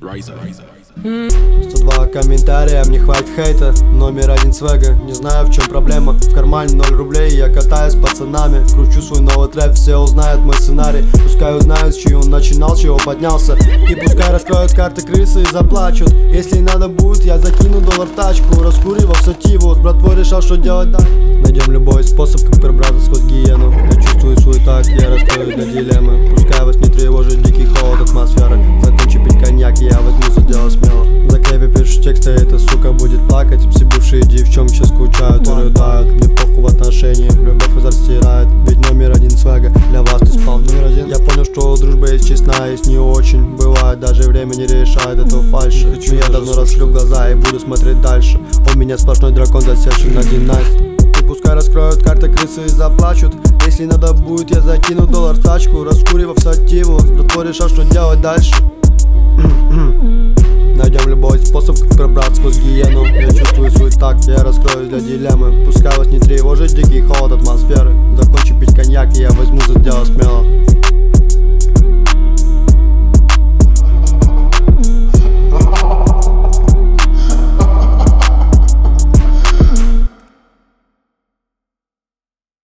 102 комментария, мне хватит хейта. Номер один свега, не знаю в чем проблема. В кармане 0 рублей, я катаюсь с пацанами. Кручу свой новый трэп, все узнают мой сценарий. Пускай узнают, с чего он начинал, с чего поднялся. И пускай раскроют карты крысы и заплачут. Если надо будет, я закину доллар в тачку. Раскуривав сативу, с братвой решал, что делать дальше. Найдем любой способ, как пробраться сквозь гиену. Я чувствую свой такт, я раскрою для дилеммы. Пускай вас не тревожит дикий холод атмосферы. Закончи пить коньяк, и я возьму за дело смело. В заклепе пишу тексты, эта сука будет плакать. Все бывшие девчонки скучают и рыдают. Мне похуй в отношениях, любовь азарт стирает. Ведь номер один свега, для вас ты спал номер один. Я понял, что дружба есть честная, есть не очень. Бывает, даже время не решает эту фальши. Но я давно раскрыл глаза и буду смотреть дальше. У меня сплошной дракон, засевший на династии. И пускай раскроют карты крысы и заплачут. Если надо будет, я закину доллар в тачку. Раскуривав сативу, с братвой решал, что делать дальше. Найдем любой способ, как пробраться сквозь гиену. Я чувствую свой такт, я раскроюсь для дилеммы. Пускай вас не тревожит дикий холод атмосферы. Закончу пить коньяк.